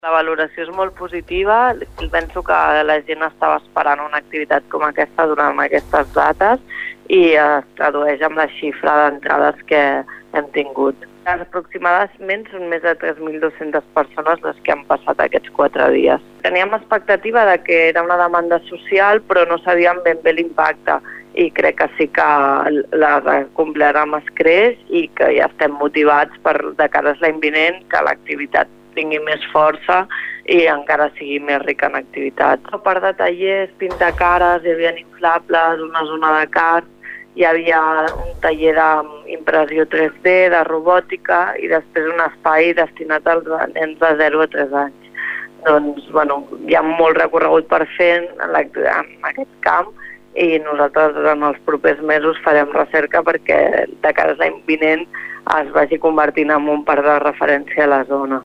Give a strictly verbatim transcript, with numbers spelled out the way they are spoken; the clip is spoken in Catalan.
La valoració és molt positiva, penso que la gent estava esperant una activitat com aquesta durant aquestes dates i es tradueix amb la xifra d'entrades que hem tingut. Aproximadament són més de tres mil dues-centes persones les que han passat aquests quatre dies. Teníem expectativa de que era una demanda social, però no sabíem ben bé l'impacte i crec que sí que la complirà amb escreix i que ja estem motivats per de cara a l'any vinent que l'activitat tingui més força i encara sigui més rica en activitats. A part de tallers, pintacares, hi havia inflables, una zona de cart, hi havia un taller d'impressió tres D, de robòtica i després un espai destinat als nens de zero a tres anys. Doncs, bueno, hi ha molt recorregut per fer en aquest camp i nosaltres en els propers mesos farem recerca perquè de cara a l'any vinent es vagi convertint en un parc de referència a la zona.